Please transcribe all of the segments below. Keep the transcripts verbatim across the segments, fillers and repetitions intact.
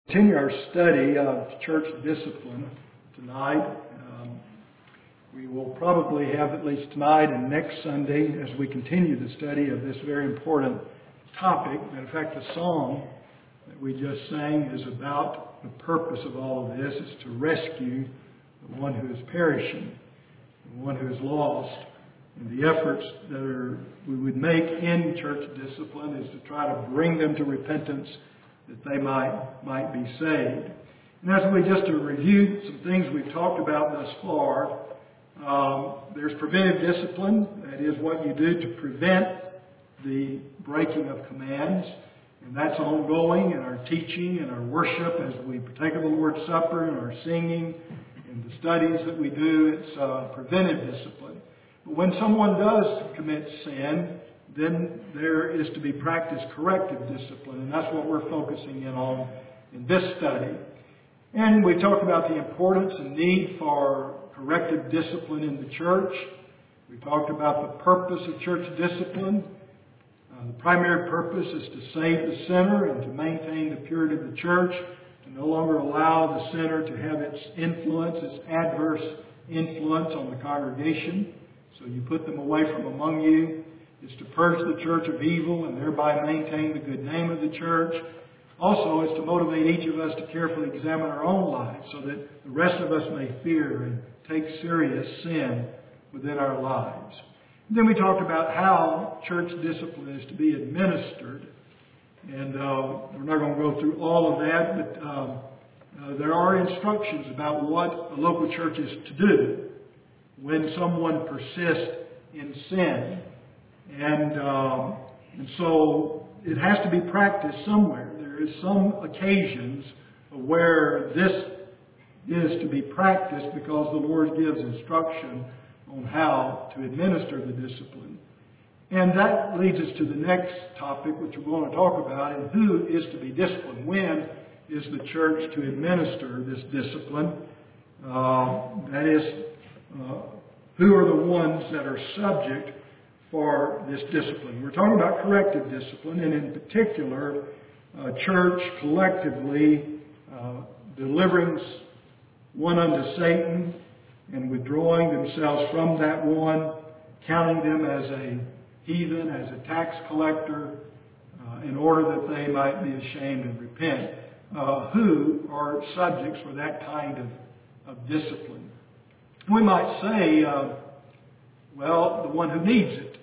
Continue our study of church discipline tonight. Um, we will probably have at least tonight and next Sunday as we continue the study of this very important topic. In fact, the song that we just sang is about the purpose of all of this is to rescue the one who is perishing, the one who is lost. And the efforts that are, we would make in church discipline is to try to bring them to repentance that they might might be saved. And as we just to review some things we've talked about thus far, um, there's preventive discipline. That is what you do to prevent the breaking of commands. And that's ongoing in our teaching and our worship as we partake of the Lord's Supper and our singing and the studies that we do. It's uh, preventive discipline. But when someone does commit sin, then there is to be practiced corrective discipline. And that's what we're focusing in on in this study. And we talked about the importance and need for corrective discipline in the church. We talked about the purpose of church discipline. Uh, the primary purpose is to save the sinner and to maintain the purity of the church, to no longer allow the sinner to have its influence, its adverse influence on the congregation. So you put them away from among you. Is to purge the church of evil and thereby maintain the good name of the church. Also, is to motivate each of us to carefully examine our own lives so that the rest of us may fear and take serious sin within our lives. And then we talked about how church discipline is to be administered. And uh, we're not going to go through all of that, but um, uh, there are instructions about what a local church is to do when someone persists in sin. And, um, and so it has to be practiced somewhere. There is some occasions where this is to be practiced because the Lord gives instruction on how to administer the discipline. And that leads us to the next topic, which we're going to talk about, and who is to be disciplined. When is the church to administer this discipline? Uh, that is, uh, who are the ones that are subject for this discipline. We're talking about corrective discipline, and in particular, uh, church collectively uh, delivering one unto Satan and withdrawing themselves from that one, counting them as a heathen, as a tax collector, uh, in order that they might be ashamed and repent, uh, who are subjects for that kind of, of discipline. We might say, uh, well, the one who needs it.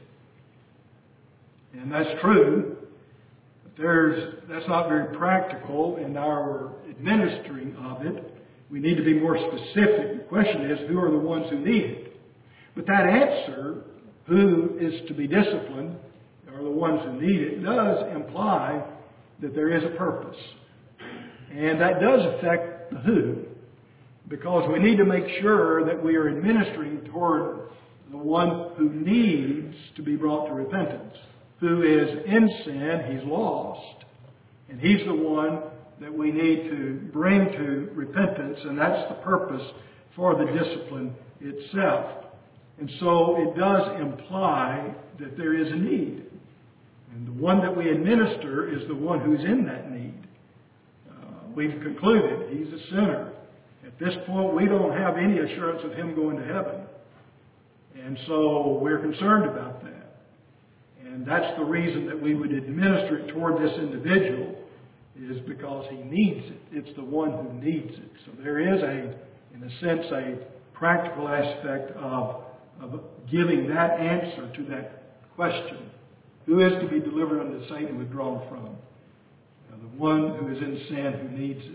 And that's true. But there's, that's not very practical in our administering of it. We need to be more specific. The question is, who are the ones who need it? But that answer, who is to be disciplined, are the ones who need it, does imply that there is a purpose. And that does affect the who. Because we need to make sure that we are administering toward the one who needs to be brought to repentance. Who is in sin, he's lost. And he's the one that we need to bring to repentance, and that's the purpose for the discipline itself. And so it does imply that there is a need. And the one that we administer is the one who's in that need. Uh, we've concluded he's a sinner. At this point, we don't have any assurance of him going to heaven. And so we're concerned about that. And that's the reason that we would administer it toward this individual, is because he needs it. It's the one who needs it. So there is a, in a sense, a practical aspect of, of giving that answer to that question. Who is to be delivered unto Satan withdrawn from? Now, the one who is in sin who needs it.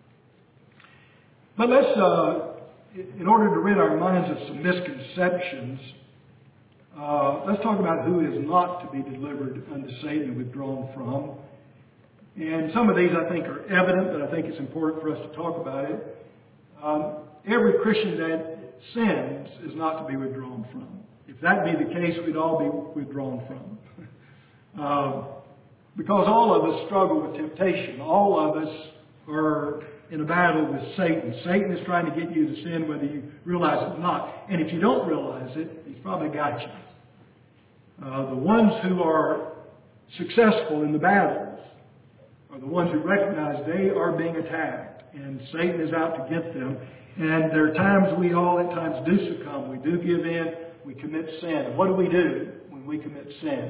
But let's, uh, in order to rid our minds of some misconceptions, Uh, let's talk about who is not to be delivered unto Satan and withdrawn from. And some of these I think are evident, but I think it's important for us to talk about it. Um, every Christian that sins is not to be withdrawn from. If that be the case, we'd all be withdrawn from. uh, because all of us struggle with temptation. All of us are in a battle with Satan. Satan is trying to get you to sin whether you realize it or not. And if you don't realize it, he's probably got you. Uh, the ones who are successful in the battles are the ones who recognize they are being attacked and Satan is out to get them. And there are times we all at times do succumb. We do give in. We commit sin. What do we do when we commit sin?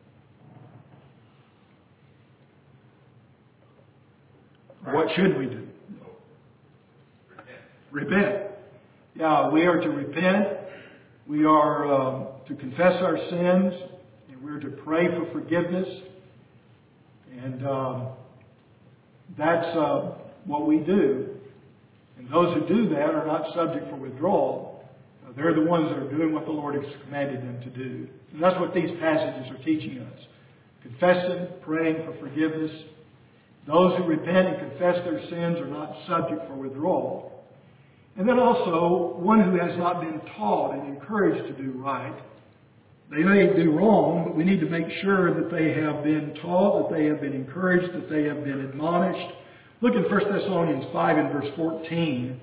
What should we do? Repent. Repent. Yeah, we are to repent. We are um, to confess our sins. And we're to pray for forgiveness. And um, that's uh, what we do. And those who do that are not subject for withdrawal. Uh, they're the ones that are doing what the Lord has commanded them to do. And that's what these passages are teaching us. Confessing, praying for forgiveness. Those who repent and confess their sins are not subject for withdrawal. And then also, one who has not been taught and encouraged to do right. They may do wrong, but we need to make sure that they have been taught, that they have been encouraged, that they have been admonished. Look in First Thessalonians five and verse fourteen.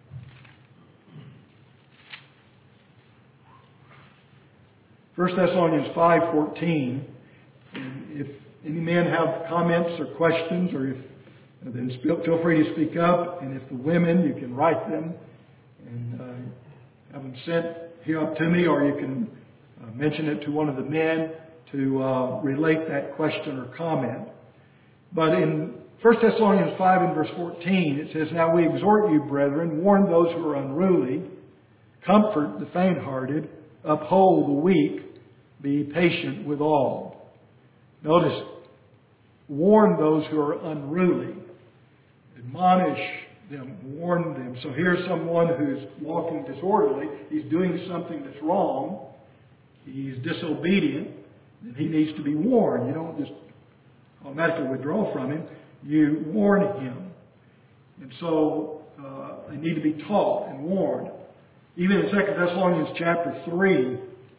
First Thessalonians five fourteen. If any men have comments or questions, or if then feel free to speak up. And if the women, you can write them and uh, have them sent here up to me, or you can uh, mention it to one of the men to uh, relate that question or comment. But in First Thessalonians five and verse fourteen, it says, "Now we exhort you, brethren, warn those who are unruly, comfort the faint-hearted, uphold the weak, be patient with all." Notice, warn those who are unruly. Admonish them, warn them. So here's someone who's walking disorderly. He's doing something that's wrong. He's disobedient. And he needs to be warned. You don't just automatically withdraw from him. You warn him. And so uh, they need to be taught and warned. Even in Second Thessalonians chapter three,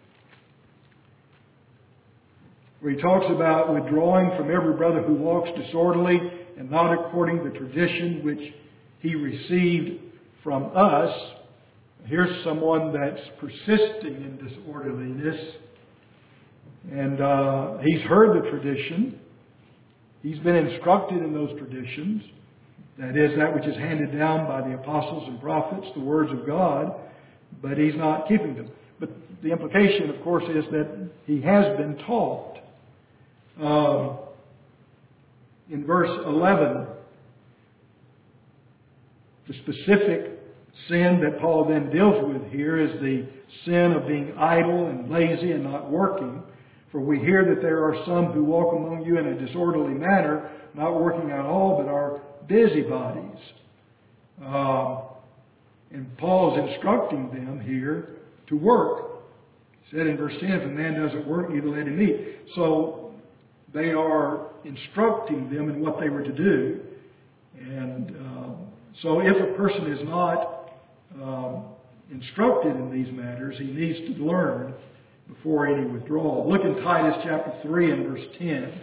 where he talks about withdrawing from every brother who walks disorderly and not according to the tradition which he received from us. Here's someone that's persisting in disorderliness. And uh, he's heard the tradition. He's been instructed in those traditions. That is, that which is handed down by the apostles and prophets, the words of God. But he's not keeping them. But the implication, of course, is that he has been taught. Uh, in verse eleven, the specific sin that Paul then deals with here is the sin of being idle and lazy and not working. For we hear that there are some who walk among you in a disorderly manner, not working at all, but are busybodies. Uh, and Paul is instructing them here to work. He said in verse ten, "If a man doesn't work, neither let him eat." So they are instructing them in what they were to do. And uh, so if a person is not um, instructed in these matters, he needs to learn before any withdrawal. Look in Titus chapter three and verse ten.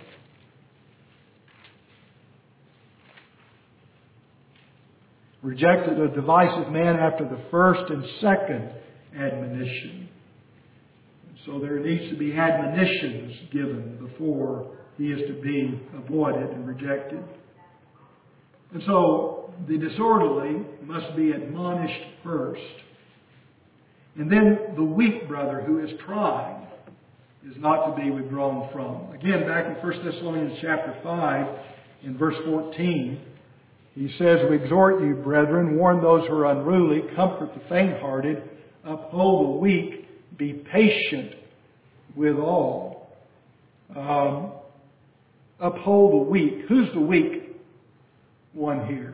"Rejected a divisive man after the first and second admonition." So there needs to be admonitions given before he is to be avoided and rejected. And so the disorderly must be admonished first. And then the weak brother who is trying is not to be withdrawn from. Again, back in First Thessalonians chapter five, in verse fourteen, he says, "We exhort you, brethren, warn those who are unruly, comfort the faint-hearted, uphold the weak, be patient with all." Um, uphold the weak. Who's the weak one here?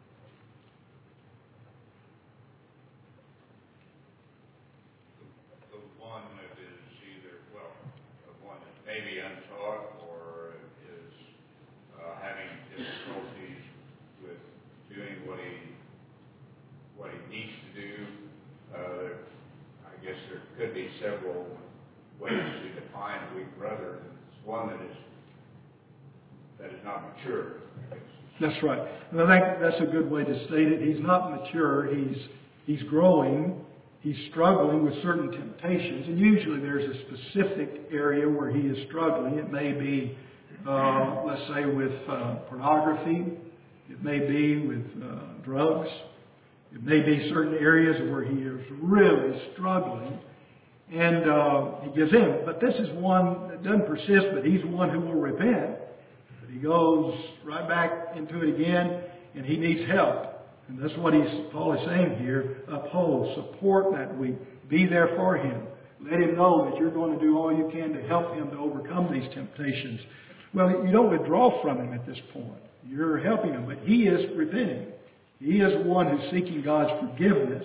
The, the one that is either, well, the one that may be untaught or is uh, having difficulties with doing what he what he needs to do. Uh, I guess there could be several ways to define a weak brother. It's one that is that is not mature. That's right. And I think that's a good way to state it. He's not mature. He's he's growing. He's struggling with certain temptations. And usually there's a specific area where he is struggling. It may be uh, let's say with uh, pornography. It may be with uh, drugs. It may be certain areas where he is really struggling. And uh, he gives in. But this is one that doesn't persist, but he's one who will repent. But he goes right back into it again, and he needs help. And that's what he's, Paul is saying here. Uphold, support that weak. Be there for him. Let him know that you're going to do all you can to help him to overcome these temptations. Well, you don't withdraw from him at this point. You're helping him, but he is repenting. He is one who's seeking God's forgiveness.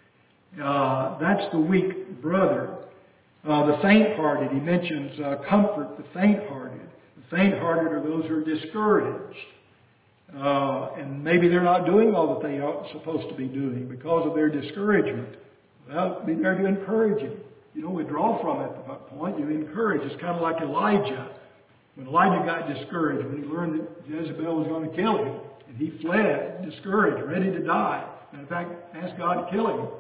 Uh, that's the weak brother. Uh, the faint-hearted, he mentions uh, comfort the faint-hearted. The faint-hearted are those who are discouraged. Uh, and maybe they're not doing all that they are supposed to be doing because of their discouragement. Well, be there to encourage him. You don't withdraw from it at that point. You encourage. It's kind of like Elijah. When Elijah got discouraged, when he learned that Jezebel was going to kill him, and he fled, discouraged, ready to die. And in fact, asked God to kill him.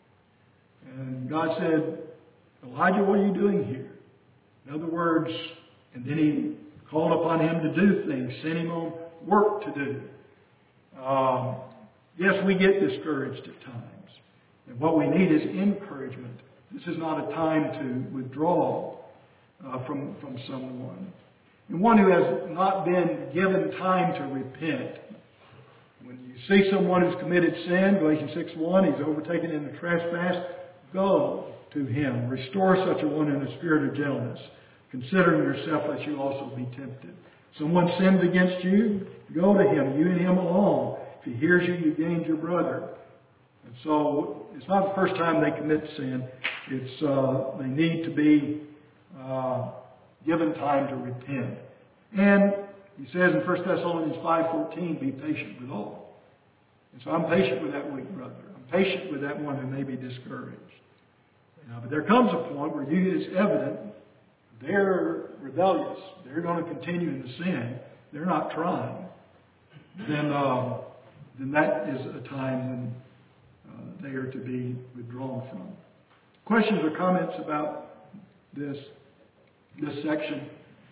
And God said, Elijah, what are you doing here? In other words, and then he called upon him to do things, sent him on work to do. Um, yes, we get discouraged at times. And what we need is encouragement. This is not a time to withdraw uh, from, from someone. And one who has not been given time to repent. When you see someone who's committed sin, Galatians six one, he's overtaken in a trespass, go to him. Restore such a one in a spirit of gentleness, considering yourself lest you also be tempted. Someone sins against you, go to him, you and him alone. If he hears you, you gained your brother. And so it's not the first time they commit sin. It's uh, they need to be uh, given time to repent. And he says in First Thessalonians five fourteen, be patient with all. And so I'm patient with that weak brother. I'm patient with that one who may be discouraged. You know, but there comes a point where you, it's evident they're rebellious. They're going to continue in the sin. They're not trying. Then, uh, then that is a time when uh, they are to be withdrawn from. Questions or comments about this, this section?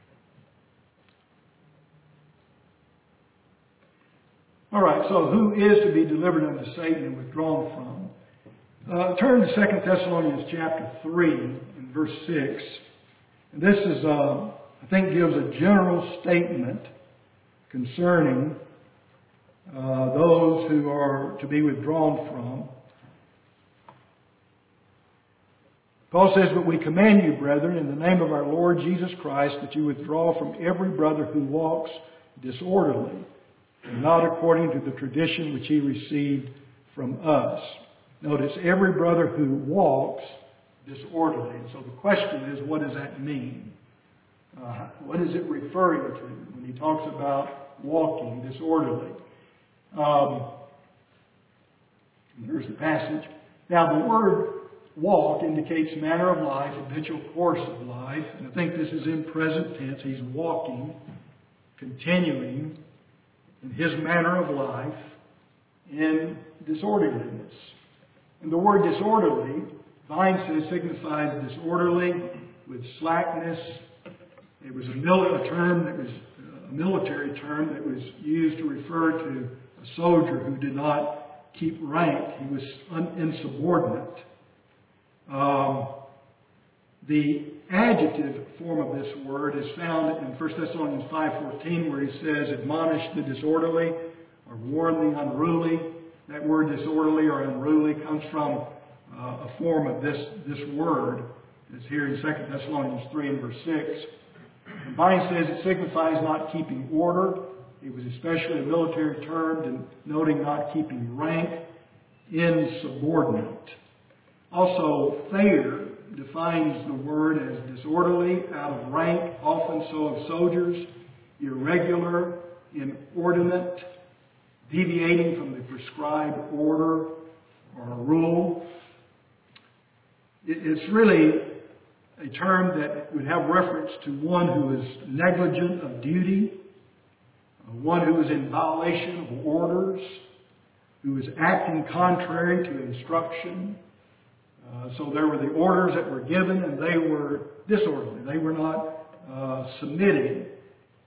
All right, so who is to be delivered unto Satan and withdrawn from? Uh, turn to Second Thessalonians chapter three and verse six. And this is, uh, I think, gives a general statement concerning uh, those who are to be withdrawn from. Paul says, but we command you, brethren, in the name of our Lord Jesus Christ, that you withdraw from every brother who walks disorderly, and not according to the tradition which he received from us. Notice, every brother who walks disorderly. And so the question is, what does that mean? Uh, what is it referring to when he talks about walking disorderly? Um, here's the passage. Now, the word walk indicates manner of life, habitual course of life. And I think this is in present tense. He's walking, continuing in his manner of life in disorderliness. And the word disorderly, Vine says, signifies disorderly with slackness. It was a, mil- a term that was a military term that was used to refer to a soldier who did not keep rank. He was un- insubordinate. Um, the adjective form of this word is found in First Thessalonians five fourteen, where he says, admonish the disorderly or warn the unruly. That word disorderly or unruly comes from uh, a form of this, this word. It's here in Second Thessalonians three and verse six. And Vine says it signifies not keeping order. It was especially a military term denoting not keeping rank, insubordinate. Also, Thayer defines the word as disorderly, out of rank, often so of soldiers, irregular, inordinate, deviating from the prescribed order or rule. It's really a term that would have reference to one who is negligent of duty, one who is in violation of orders, who is acting contrary to instruction. Uh, so there were the orders that were given, and they were disorderly. They were not uh, submitting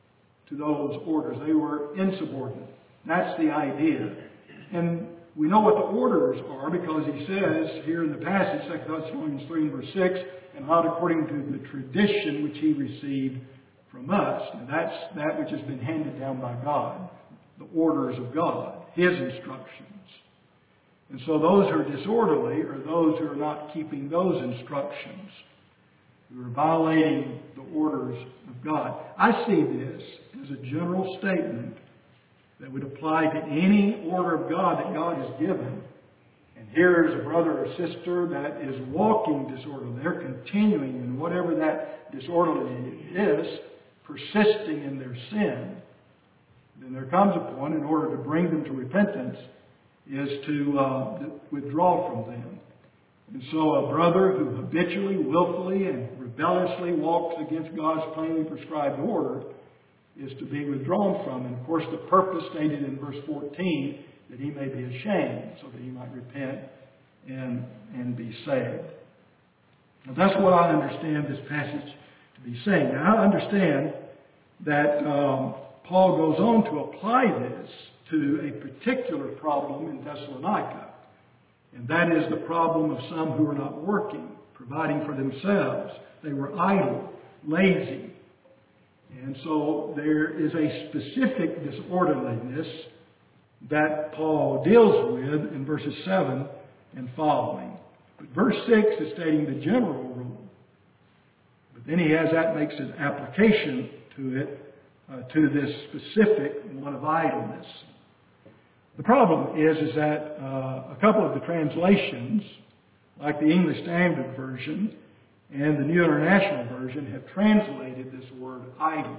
to those orders. They were insubordinate. That's the idea. And we know what the orders are because he says here in the passage, Second Thessalonians three and verse six, and not according to the tradition which he received from us. And that's that which has been handed down by God, the orders of God, his instructions. And so those who are disorderly are those who are not keeping those instructions, who are violating the orders of God. I see this as a general statement that would apply to any order of God that God has given. And here is a brother or sister that is walking disorderly. They're continuing in whatever that disorderly is, persisting in their sin. Then there comes a point in order to bring them to repentance is to uh, withdraw from them. And so a brother who habitually, willfully, and rebelliously walks against God's plainly prescribed order is to be withdrawn from. And of course the purpose stated in verse fourteen, that he may be ashamed, so that he might repent and, and be saved. Now that's what I understand this passage to be saying. Now I understand that um, Paul goes on to apply this to a particular problem in Thessalonica. And that is the problem of some who are not working, providing for themselves. They were idle, lazy. And so there is a specific disorderliness that Paul deals with in verses seven and following. But verse six is stating the general rule. But then he has that makes an application to it, uh, to this specific one of idleness. The problem is, is that uh, a couple of the translations, like the English Standard Version and the New International Version, have translated this word idle.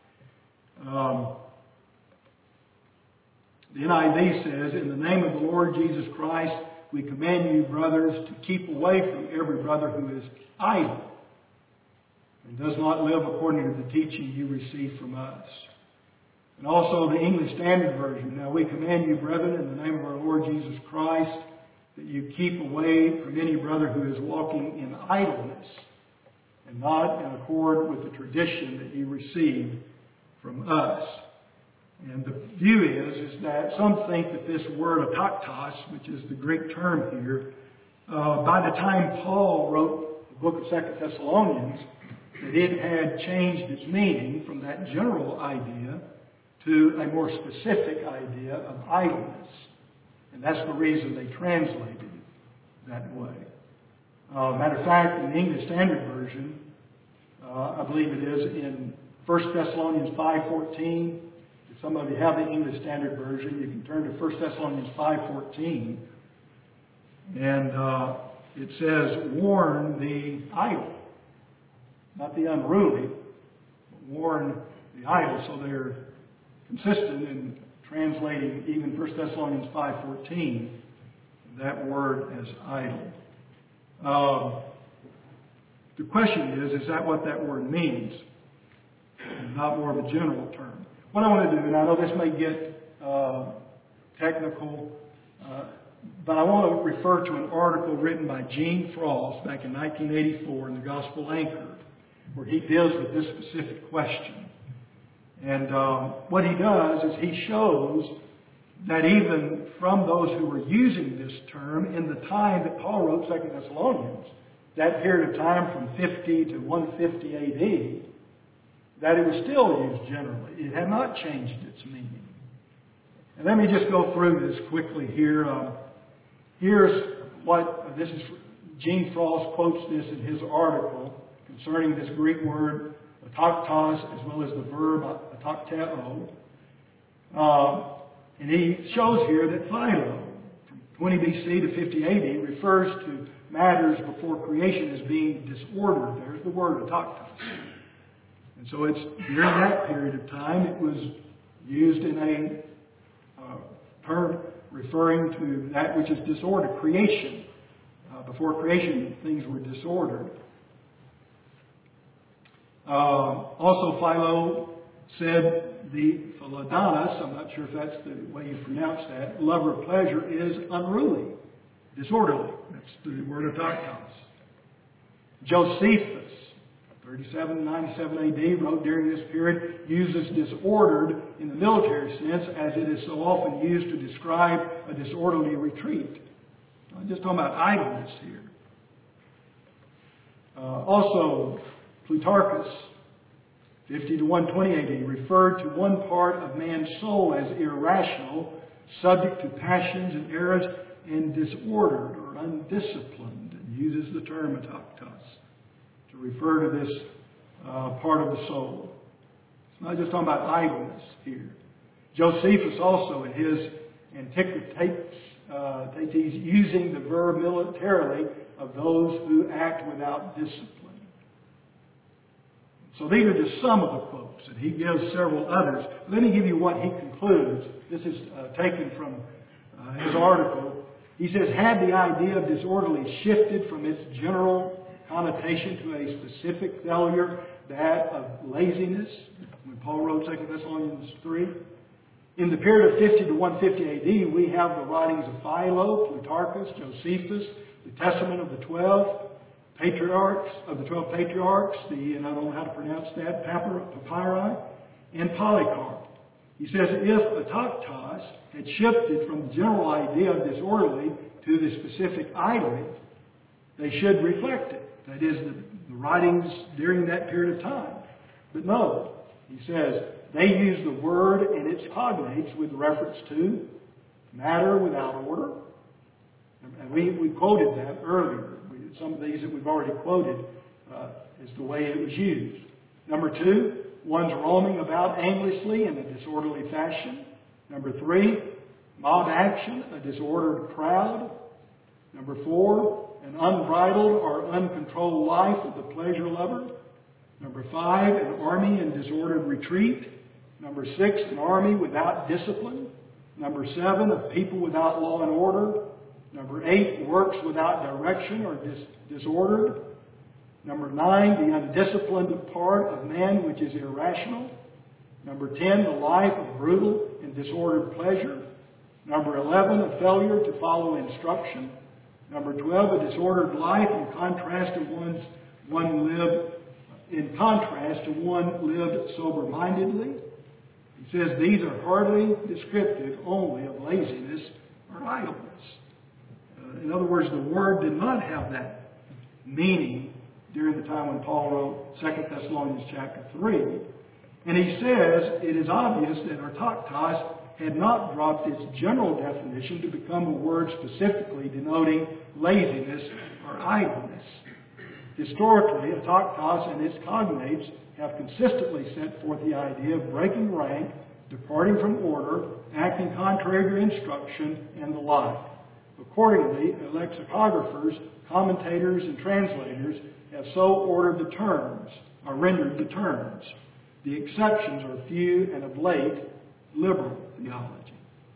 Um, the N I V says, in the name of the Lord Jesus Christ, we command you, brothers, to keep away from every brother who is idle and does not live according to the teaching you received from us. And also the English Standard Version. Now we command you, brethren, in the name of our Lord Jesus Christ, that you keep away from any brother who is walking in idleness and not in accord with the tradition that you received from us. And the view is, is that some think that this word ataktos, which is the Greek term here, uh, by the time Paul wrote the book of Second Thessalonians, that it had changed its meaning from that general idea to a more specific idea of idleness. And that's the reason they translated it that way. Uh, matter of fact, in the English Standard Version, uh, I believe it is in First Thessalonians five fourteen. If some of you have the English Standard Version, you can turn to First Thessalonians five fourteen. And uh, it says, warn the idle. Not the unruly, but warn the idle. So they're consistent in translating even First Thessalonians five fourteen, that word as idle. Um, the question is, is that what that word means? Not more of a general term. What I want to do, and I know this may get uh, technical, uh, but I want to refer to an article written by Gene Frost back in nineteen eighty-four in the Gospel Anchor, where he deals with this specific question. And um, what he does is he shows that even from those who were using this term in the time that Paul wrote Second Thessalonians, that period of time from fifty to one fifty A D, that it was still used generally. It had not changed its meaning. And let me just go through this quickly here. Um, here's what, uh, this is, Gene Frost quotes this in his article concerning this Greek word, ataktos, as well as the verb atakteo. Uh, and he shows here that Philo, from twenty B C to fifty A D, refers to matters before creation as being disordered. There's the word ataktos. And so it's during that period of time it was used in a uh, term referring to that which is disordered, creation. Uh, before creation, things were disordered. Uh, also, Philo said the Philodanos, I'm not sure if that's the way you pronounce that, lover of pleasure, is unruly, disorderly. That's the word of Ataktos. Josephus, thirty-seven to ninety-seven A D, wrote during this period, uses disordered in the military sense as it is so often used to describe a disorderly retreat. I'm just talking about idleness here. Uh, also, Plutarchus, fifty to one twenty A D, referred to one part of man's soul as irrational, subject to passions and errors, and disordered or undisciplined, and uses the term ataktos to refer to this uh, part of the soul. It's not just talking about idleness here. Josephus also, in his Antiquities, uh, using the verb militarily of those who act without discipline. So these are just some of the quotes, and he gives several others. Let me give you what he concludes. This is uh, taken from uh, his article. He says, had the idea of disorderly shifted from its general connotation to a specific failure, that of laziness, when Paul wrote Second Thessalonians three. In the period of fifty to one fifty A D, we have the writings of Philo, Plutarchus, Josephus, the Testament of the Twelve Patriarchs, of the Twelve Patriarchs, the, and I don't know how to pronounce that, Papyri, and Polycarp. He says, if ataktos had shifted from the general idea of disorderly to the specific idly, they should reflect it. That is, the, the writings during that period of time. But no, he says, they use the word and its cognates with reference to matter without order. And we, we quoted that earlier. We, some of these that we've already quoted uh, is the way it was used. Number two, one's roaming about aimlessly in a disorderly fashion. Number three, mob action, a disordered crowd. Number four, an unbridled or uncontrolled life of the pleasure lover. Number five, an army in disordered retreat. Number six, an army without discipline. Number seven, a people without law and order. Number eight, works without direction or dis- disordered. Number nine, the undisciplined part of man which is irrational. Number ten, the life of brutal and disordered pleasure. Number eleven, a failure to follow instruction. Number twelve, a disordered life in contrast to one's one lived in contrast to one lived sober-mindedly. He says these are hardly descriptive only of laziness or idleness. Uh, in other words, the word did not have that meaning during the time when Paul wrote Second Thessalonians chapter three. And he says it is obvious that ataktos had not dropped its general definition to become a word specifically denoting laziness or idleness. Historically, ataktos and its cognates have consistently set forth the idea of breaking rank, departing from order, acting contrary to instruction, and the like. Accordingly, lexicographers, commentators, and translators have so ordered the terms, or rendered the terms. The exceptions are few and of late liberal theology.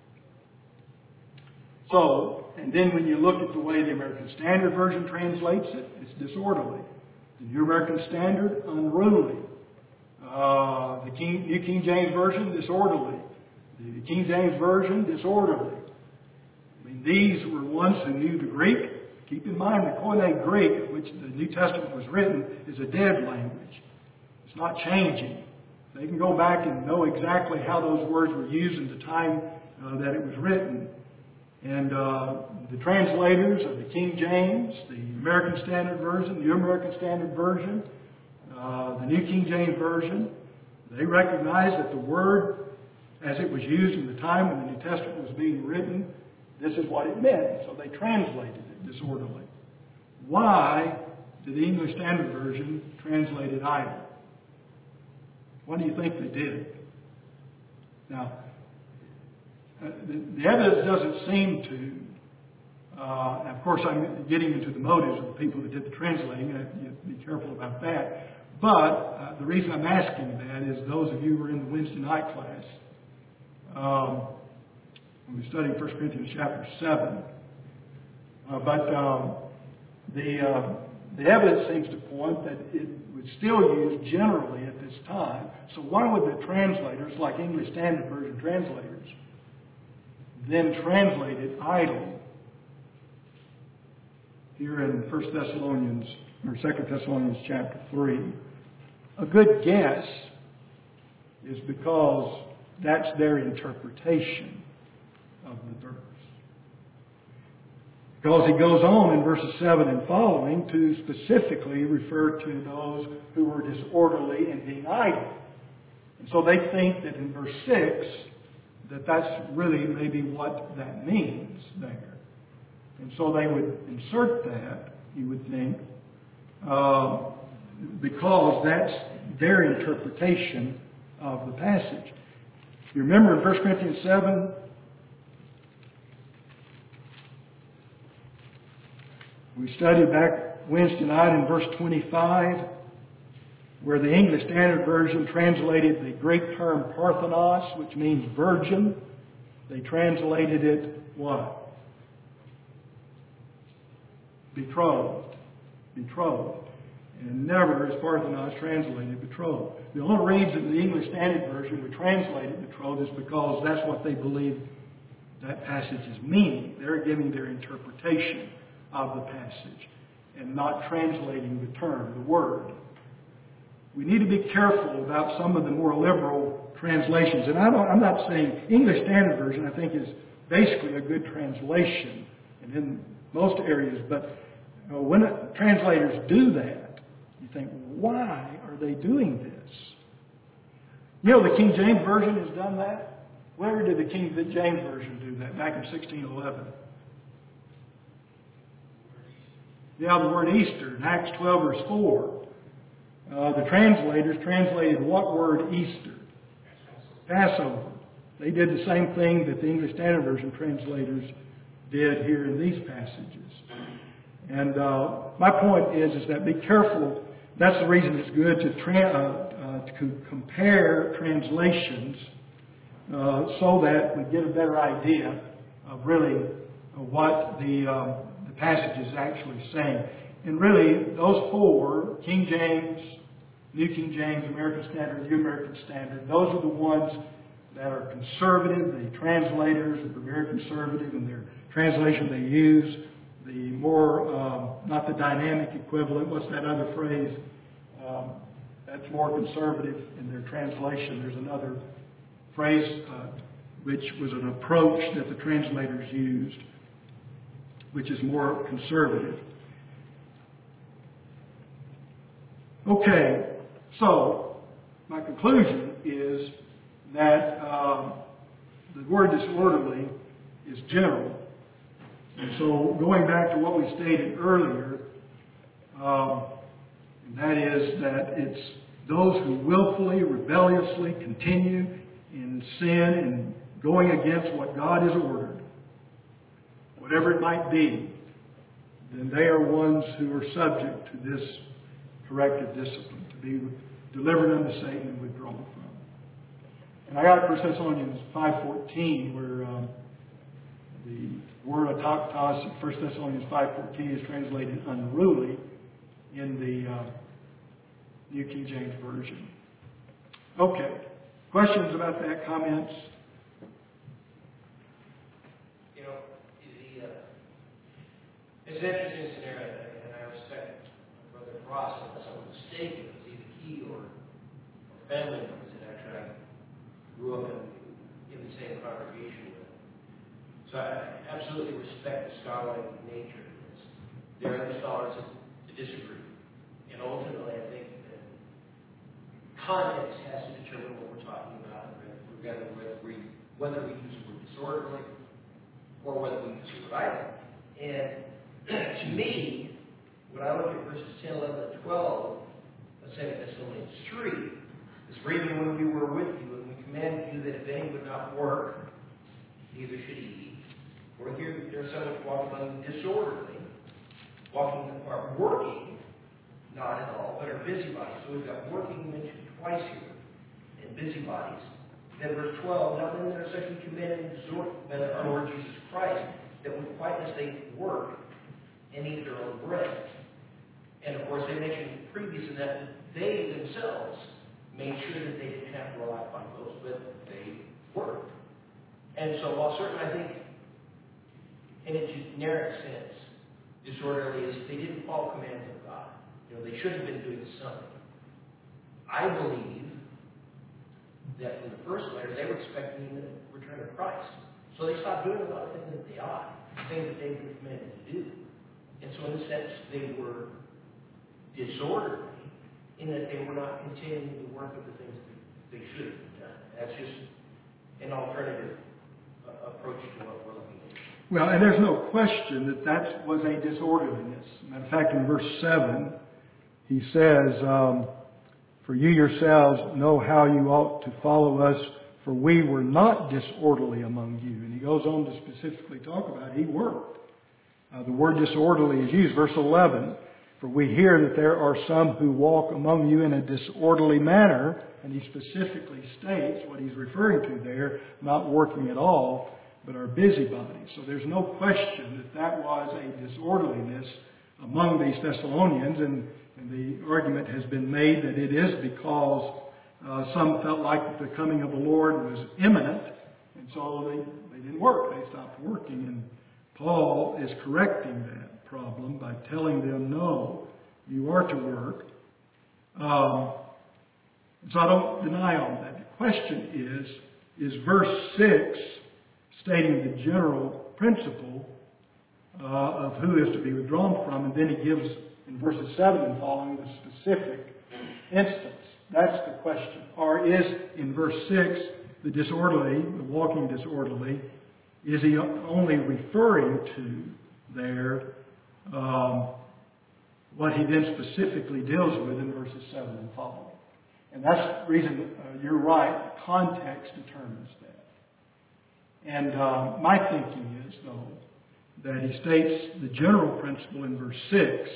So, and then when you look at the way the American Standard Version translates it, it's disorderly. The New American Standard, unruly. Uh, the King, New King James Version, disorderly. The King James Version, disorderly. I mean, these were ones who knew the Greek. Keep in mind, the Koine Greek, which the New Testament was written, is a dead language. It's not changing. They can go back and know exactly how those words were used in the time uh, that it was written. And uh, the translators of the King James, the American Standard Version, the New American Standard Version, uh, the New King James Version, they recognized that the word, as it was used in the time when the New Testament was being written, this is what it meant. So they translated it disorderly. Why did the English Standard Version translate it idle? What do you think they did? Now, uh, the, the evidence doesn't seem to, uh, and of course I'm getting into the motives of the people that did the translating, uh, you have to be careful about that. But uh, the reason I'm asking that is those of you who are in the Wednesday night class, um, when we studied First Corinthians chapter seven, uh, but um, the, uh, the evidence seems to point that it was still used generally at this time. So why would the translators, like English Standard Version translators, then translate it idle here in First Thessalonians or Second Thessalonians chapter three? a good guess is because that's their interpretation of the verse. Because he goes on in verses seven and following to specifically refer to those who were disorderly and being idle. And so they think that in verse six, that that's really maybe what that means there. And so they would insert that, you would think, uh, because that's their interpretation of the passage. You remember in First Corinthians seven, we studied back Wednesday night in verse twenty-five, where the English Standard Version translated the Greek term parthenos, which means virgin. They translated it what? Betrothed. Betrothed. And never is parthenos translated betrothed. The only reason the English Standard Version would translate it betrothed is because that's what they believe that passage is meaning. They're giving their interpretation of the passage and not translating the term, the word. We need to be careful about some of the more liberal translations. And I don't, I'm not saying English Standard Version, I think, is basically a good translation and in most areas. But you know, when translators do that, you think, why are they doing this? You know, the King James Version has done that. Where did the King James Version do that? Back in sixteen eleven. Yeah, the word Easter in Acts twelve verse four. Uh, the translators translated what word Easter? Passover. They did the same thing that the English Standard Version translators did here in these passages. And uh, my point is, is that be careful. That's the reason it's good to, tra- uh, uh, to compare translations uh, so that we get a better idea of really uh, what the, uh, the passage is actually saying. And really, those four, King James, New King James, American Standard, New American Standard, those are the ones that are conservative. The translators are very conservative in their translation they use. The more, um, not the dynamic equivalent, what's that other phrase? Um, that's more conservative in their translation. There's another phrase uh, which was an approach that the translators used, which is more conservative. Okay, so my conclusion is that um, the word disorderly is general. And so going back to what we stated earlier, um, and that is that it's those who willfully, rebelliously continue in sin and going against what God has ordered, whatever it might be, then they are ones who are subject to this corrective discipline, to be delivered unto Satan and withdrawn from. And I got First Thessalonians five fourteen, where um, the word ataktos in First Thessalonians five fourteen is translated unruly in the uh, New King James Version. Okay. Questions about that? Comments? You know, the, uh, it's an interesting scenario, and I respect Brother Ross and some mistake. It was either he or, or family members that actually I grew up in, in the same congregation with. So I absolutely respect the scholarly nature of this. There are other scholars that, that disagree. And ultimately, I think that context has to determine what we're talking about, whether, whether, we, whether we use the word disorderly or whether we use the word idle. And to me, when I look at verses ten, eleven, and twelve of Second Thessalonians three, it's for even when we were with you, and we commanded you that if any would not work, neither should he eat. For here there are some which walk among you disorderly, walking are working, not at all, but are busybodies. So we've got working mentioned twice here, and busybodies. Then verse twelve, now then there are such who command and exhort our Lord Jesus Christ, that would quite as they work and eat their own bread. And of course they mentioned previous in that they themselves made sure that they didn't have to rely upon those, but they worked. And so while certainly I think in a generic sense, disorderly is they didn't follow commands of God. You know, they should have been doing something. I believe that in the first letter, they were expecting the return of Christ. So they stopped doing a lot of things that they ought, things that they've been commanded to do. And so in a sense, they were disorderly in that they were not continuing the work of the things that they should have done. That's just an alternative uh, approach to what we're looking at. Well, and there's no question that that was a disorderliness. Matter of fact, in verse seven, he says, um, "For you yourselves know how you ought to follow us, for we were not disorderly among you." And he goes on to specifically talk about he worked. Uh, the word disorderly is used. Verse eleven, "For we hear that there are some who walk among you in a disorderly manner." And he specifically states what he's referring to there, not working at all, but are busybodies. So there's no question that that was a disorderliness among these Thessalonians. And, and the argument has been made that it is because uh, some felt like the coming of the Lord was imminent. And so they, they didn't work. They stopped working. And Paul is correcting that problem by telling them, no, you are to work. Um, so I don't deny all that. The question is, is verse six stating the general principle uh, of who is to be withdrawn from, and then he gives in verses seven and following the specific instance. That's the question. Or is, in verse six, the disorderly, the walking disorderly, is he only referring to there um, what he then specifically deals with in verses seven and following? And that's the reason uh, you're right. Context determines that. And uh, my thinking is, though, that he states the general principle in verse six,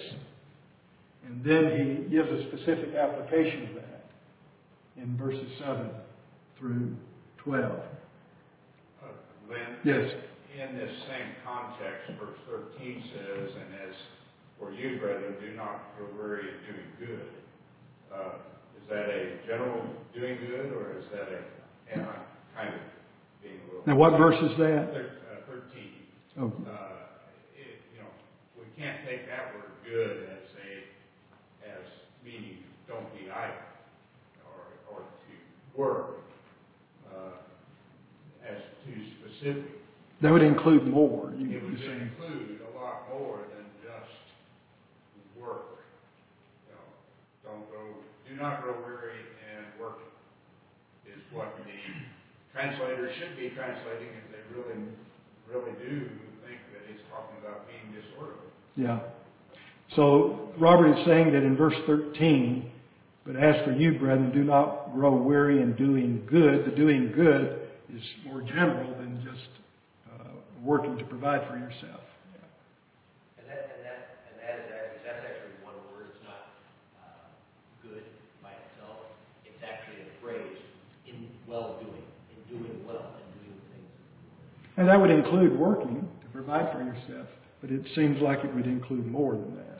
and then he gives a specific application of that in verses seven through twelve. Uh, Lynn? Yes. In this same context, verse thirteen says, "And as for you, brethren, do not grow weary in doing good." Uh, is that a general doing good, or is that a, and I'm kind of being a little... Now, what verse is that? Thir- uh, thirteen. Oh. Uh, it, you know, we can't take that word "good" as a as meaning don't be idle, or or to work uh, as too specific. That would include more. You, It would you're saying. include a lot more than just work. You know, don't grow, do not grow weary and work is what the translators should be translating if they really, really do think that it's talking about being disorderly. Yeah. So Robert is saying that in verse thirteen, "But as for you, brethren, do not grow weary in doing good." The doing good is more general than just uh, working to provide for yourself. And that, and that, and that is actually, that's actually one word. It's not uh, good by itself. It's actually a phrase in well-doing, in doing well, in doing things. And that would include working to provide for yourself, but it seems like it would include more than that.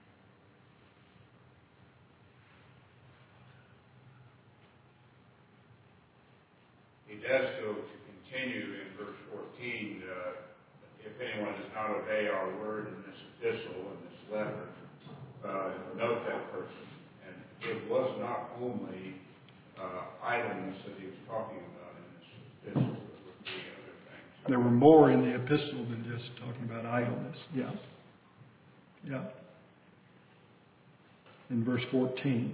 He does go to continue in verse fourteen, uh, "If anyone does not obey our word in this epistle, in this letter, uh, note that person." And it was not only uh, idleness that he was talking about in this epistle, there would be other things. There were more in the epistle than just talking about idleness. Yeah. Yeah. In verse fourteen.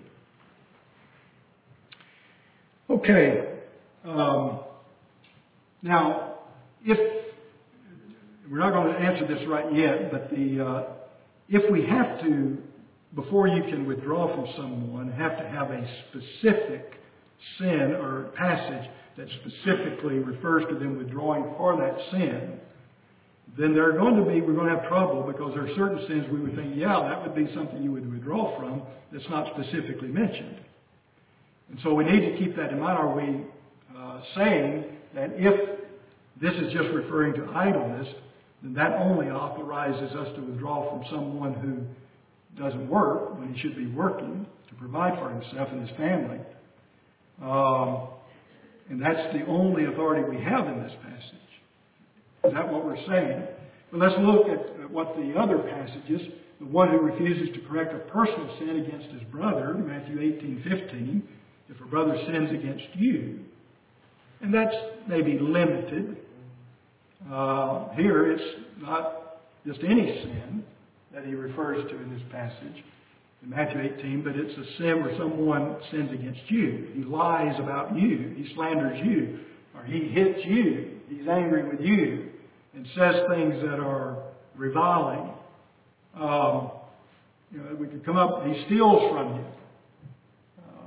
Okay. Um, now, if we're not going to answer this right yet, but the uh, if we have to, before you can withdraw from someone, have to have a specific sin or passage that specifically refers to them withdrawing for that sin, then there are going to be, we're going to have trouble because there are certain sins we would think, yeah, that would be something you would withdraw from that's not specifically mentioned. And so we need to keep that in mind. Are we uh, saying that if this is just referring to idleness, then that only authorizes us to withdraw from someone who doesn't work when he should be working to provide for himself and his family? Um, and that's the only authority we have in this passage. Is that what we're saying? But let's look at what the other passages, the one who refuses to correct a personal sin against his brother, Matthew eighteen fifteen, if a brother sins against you. And that's maybe limited. Uh, here it's not just any sin that he refers to in this passage in Matthew eighteen, but it's a sin where someone sins against you. He lies about you. He slanders you. Or he hits you. He's angry with you and says things that are reviling. Um, you know, we could come up, he steals from you. Uh,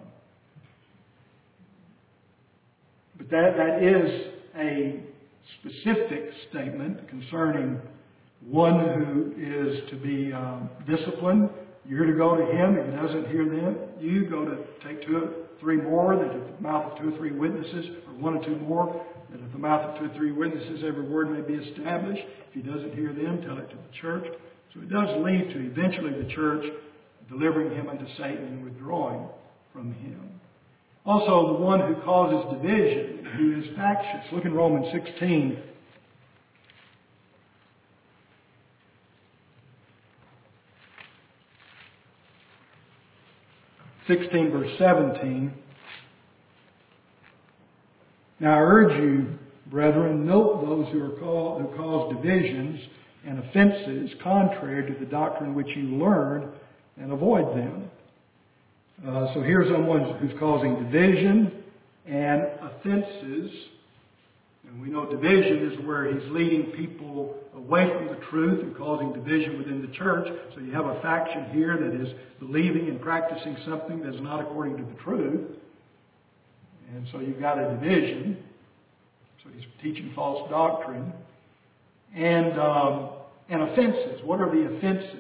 but that, that is a specific statement concerning one who is to be um, disciplined. You're to go to him. If he doesn't hear them, you go to take two or three more, that at the mouth of two or three witnesses, or one or two more, that at the mouth of two or three witnesses every word may be established. If he doesn't hear them, tell it to the church. So it does lead to eventually the church delivering him unto Satan and withdrawing from him. Also, the one who causes division, who is factious. Look in Romans sixteen. sixteen verse seventeen. Now I urge you, brethren, note those who are called, who cause divisions and offenses contrary to the doctrine which you learned, and avoid them. Uh, so here's someone who's causing division and offenses. And we know division is where he's leading people away from the truth and causing division within the church. So you have a faction here that is believing and practicing something that's not according to the truth. And so you've got a division. So he's teaching false doctrine. And, um, and offenses. What are the offenses?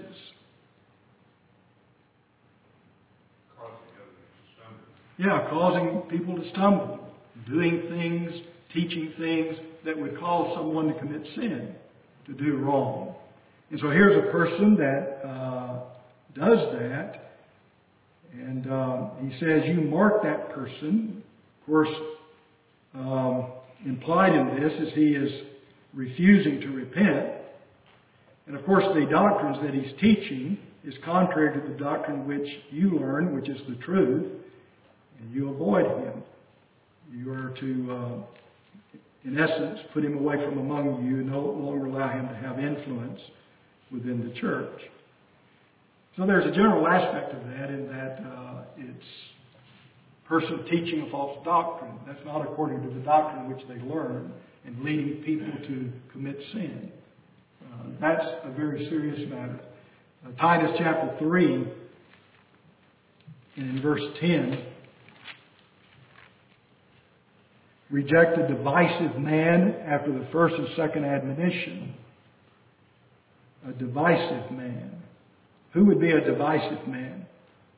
Yeah, causing people to stumble. Doing things, teaching things that would cause someone to commit sin, to do wrong. And so here's a person that uh, does that. And uh, he says, you mark that person. Of course, um, implied in this is he is refusing to repent. And of course, the doctrines that he's teaching is contrary to the doctrine which you learn, which is the truth. And you avoid him. You are to, uh, in essence, put him away from among you and no longer allow him to have influence within the church. So there's a general aspect of that in that uh, it's a person teaching a false doctrine. That's not according to the doctrine which they learn and leading people to commit sin. Uh, that's a very serious matter. Uh, Titus chapter three, and in verse ten, reject a divisive man after the first and second admonition. A divisive man. Who would be a divisive man?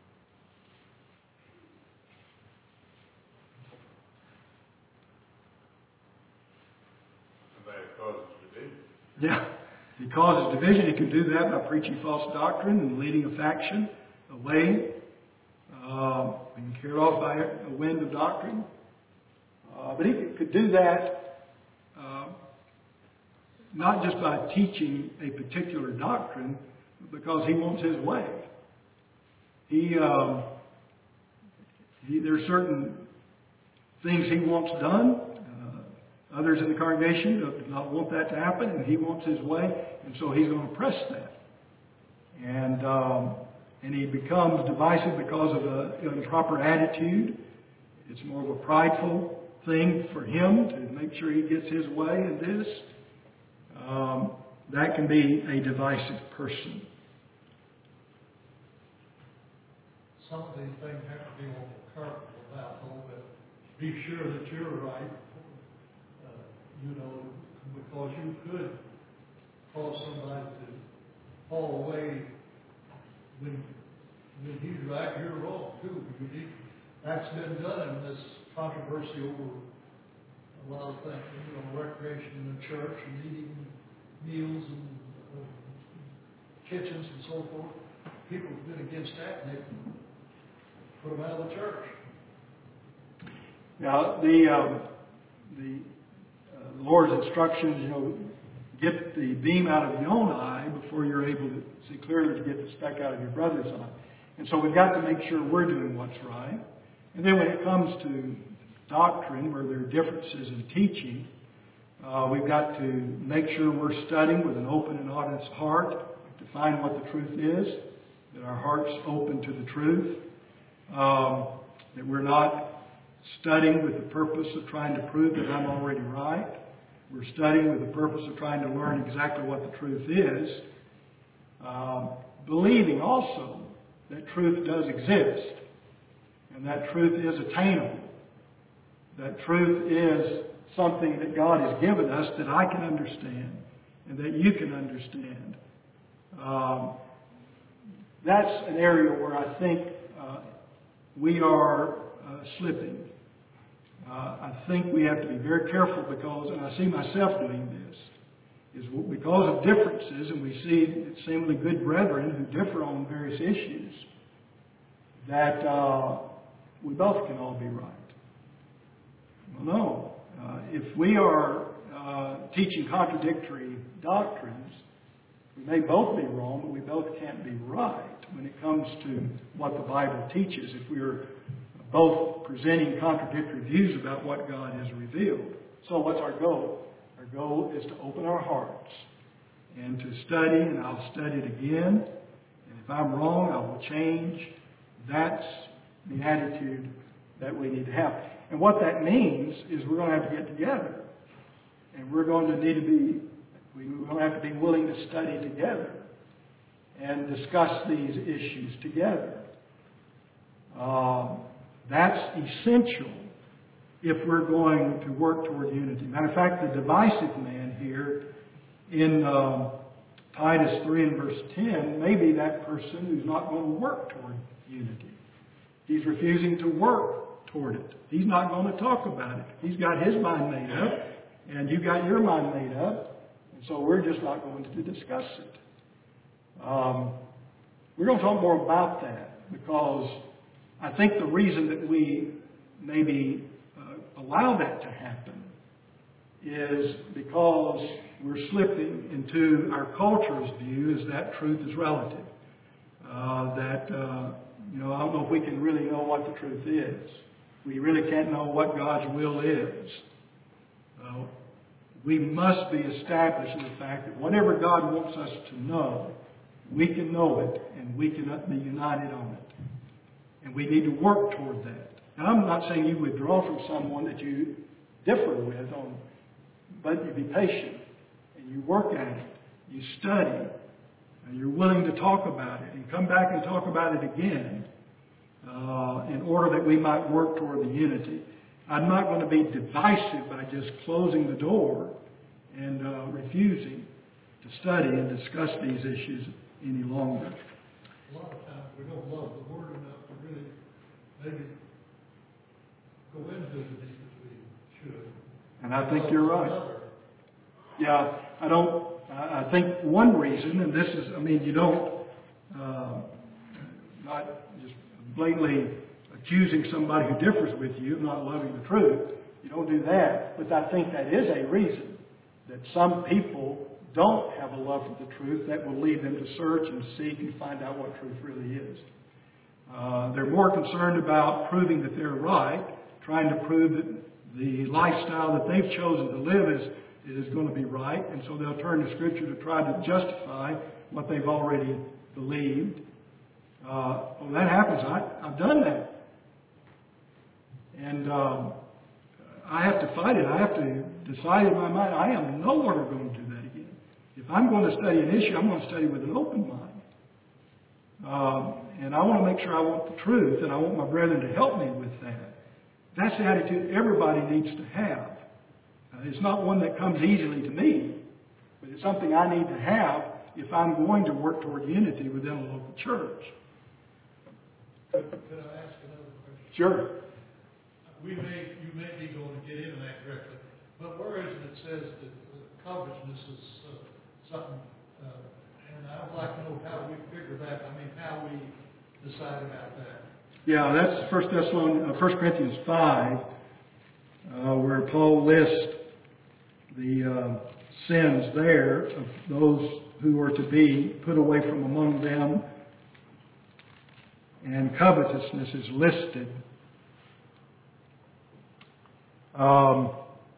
Somebody who causes division. Yeah. He causes division. He can do that by preaching false doctrine and leading a faction away, uh, being carried off by a wind of doctrine. Uh, but he could do that uh, not just by teaching a particular doctrine, but because he wants his way. He, um, he there are certain things he wants done. Uh, others in the congregation do not want that to happen, and he wants his way, and so he's going to press that. And um, and he becomes divisive because of an improper attitude. It's more of a prideful thing for him to make sure he gets his way in this. Um, that can be a divisive person. Some of these things have to be on the careful about, though, but be sure that you're right. Uh, you know, because you could cause somebody to fall away when when he's right, you're wrong too. You need, that's been done in this controversy over a lot of things, you know, recreation in the church and eating meals and uh, kitchens and so forth. People have been against that, and they put them out of the church. Now, the um, the uh, Lord's instructions, you know, get the beam out of your own eye before you're able to see clearly to get the speck out of your brother's eye. And so we've got to make sure we're doing what's right. And then when it comes to doctrine, where there are differences in teaching, uh, we've got to make sure we're studying with an open and honest heart to find what the truth is, that our heart's open to the truth, um, that we're not studying with the purpose of trying to prove that I'm already right. We're studying with the purpose of trying to learn exactly what the truth is. Um, believing also that truth does exist. And that truth is attainable. That truth is something that God has given us that I can understand and that you can understand. Um, that's an area where I think uh, we are uh, slipping. Uh, I think we have to be very careful because, and I see myself doing this, is because of differences, and we see seemingly good brethren who differ on various issues, that uh, we both can all be right. Well, no. Uh, if we are uh, teaching contradictory doctrines, we may both be wrong, but we both can't be right when it comes to what the Bible teaches. If we are both presenting contradictory views about what God has revealed. So what's our goal? Our goal is to open our hearts and to study, and I'll study it again. And if I'm wrong, I will change. That's the attitude that we need to have. And what that means is we're going to have to get together. And we're going to need to be, we're going to have to be willing to study together and discuss these issues together. Um, That's essential if we're going to work toward unity. Matter of fact, the divisive man here in um, Titus three and verse ten may be that person who's not going to work toward unity. He's refusing to work toward it. He's not going to talk about it. He's got his mind made up, and you got your mind made up, and so we're just not going to discuss it. Um, we're going to talk more about that because I think the reason that we maybe uh, allow that to happen is because we're slipping into our culture's view is that truth is relative. Uh, that, uh, you know, I don't know if we can really know what the truth is. We really can't know what God's will is. Uh, we must be established in the fact that whatever God wants us to know, we can know it and we can be united on it. And we need to work toward that. Now, I'm not saying you withdraw from someone that you differ with, on, but you be patient and you work at it. You study. And you're willing to talk about it and come back and talk about it again uh, in order that we might work toward the unity. I'm not going to be divisive by just closing the door and uh, refusing to study and discuss these issues any longer. A lot of times we don't love the Word enough to really maybe go into it as deep as we should. And I think you're right. Yeah, I don't, I think one reason, and this is, I mean, you don't, uh, not just blatantly accusing somebody who differs with you of not loving the truth. You don't do that. But I think that is a reason that some people don't have a love for the truth that will lead them to search and seek and find out what truth really is. Uh, they're more concerned about proving that they're right, trying to prove that the lifestyle that they've chosen to live is, is going to be right, and so they'll turn to Scripture to try to justify what they've already believed. Uh, well, that happens. I, I've done that. And um, I have to fight it. I have to decide in my mind, I am no longer going to do that again. If I'm going to study an issue, I'm going to study with an open mind. Um, and I want to make sure I want the truth, and I want my brethren to help me with that. That's the attitude everybody needs to have. Uh, it's not one that comes easily to me, but it's something I need to have if I'm going to work toward unity within a local church. Could, could I ask another question? Sure. We may, you may be going to get into that directly, but where is it that says that uh, covetousness is uh, something, uh, and I would like to know how we figure that, I mean, how we decide about that. Yeah, that's First Thessalonians, uh, First Corinthians five, uh, where Paul lists the uh, sins there of those who were to be put away from among them, and covetousness is listed. Um,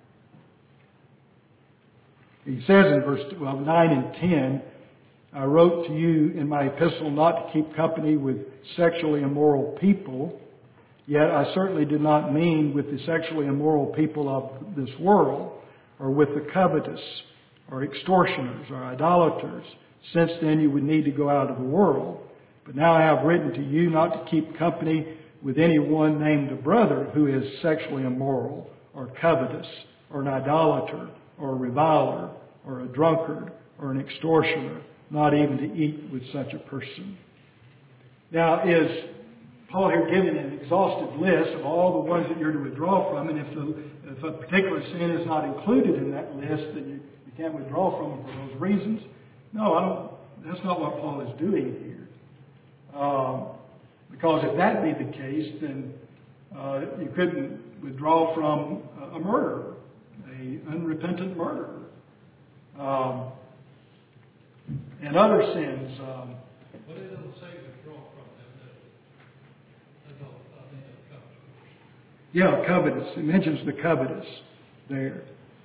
he says in verse well, nine and ten, I wrote to you in my epistle not to keep company with sexually immoral people, yet I certainly did not mean with the sexually immoral people of this world, or with the covetous, or extortioners, or idolaters. Since then you would need to go out of the world. But now I have written to you not to keep company with anyone named a brother who is sexually immoral, or covetous, or an idolater, or a reviler, or a drunkard, or an extortioner, not even to eat with such a person. Now, is Paul here giving an exhaustive list of all the ones that you're to withdraw from, and if, the, if a particular sin is not included in that list, then you, you can't withdraw from them for those reasons? No, I don't. That's not what Paul is doing here. Um, because if that be the case, then uh, you couldn't withdraw from a murderer, an unrepentant murderer, um, and other sins. Um, But it doesn't say withdraw from them, does it? That's all, I mean, yeah, that's covetous. covetous. It mentions the covetous there.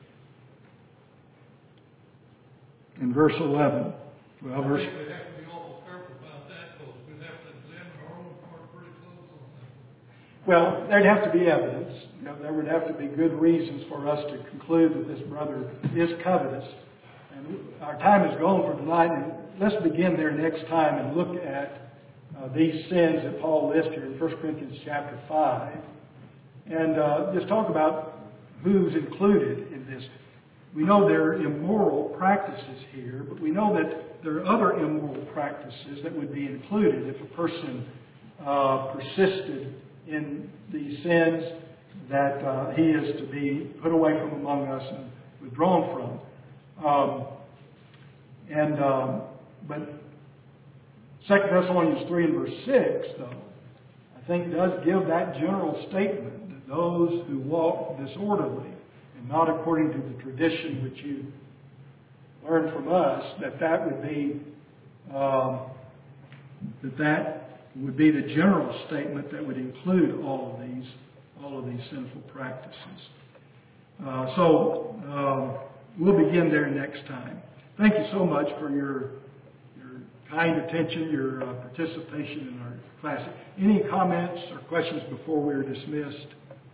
In verse eleven. Well, I verse... think we have to be awful careful about that, because we'd have to examine our own heart pretty close on that. Well, there'd have to be evidence. You know, there would have to be good reasons for us to conclude that this brother is covetous. And our time is gone for tonight, and let's begin there next time and look at uh, these sins that Paul lists here in First Corinthians chapter five. And uh, just talk about who's included in this. We know there are immoral practices here, but we know that there are other immoral practices that would be included if a person uh, persisted in these sins that uh, he is to be put away from among us and withdrawn from. Um, and um, but Second Thessalonians three and verse six, though, I think does give that general statement that those who walk disorderly and not according to the tradition which you learned from us, that that would be um, that that would be the general statement that would include all of these all of these sinful practices. Uh, so um, we'll begin there next time. Thank you so much for your your kind attention, your uh, participation in our class. Any comments or questions before we're dismissed?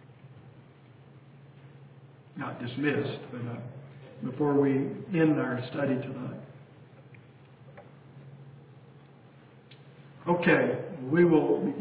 Not dismissed, but uh, before we end our study tonight. Okay, we will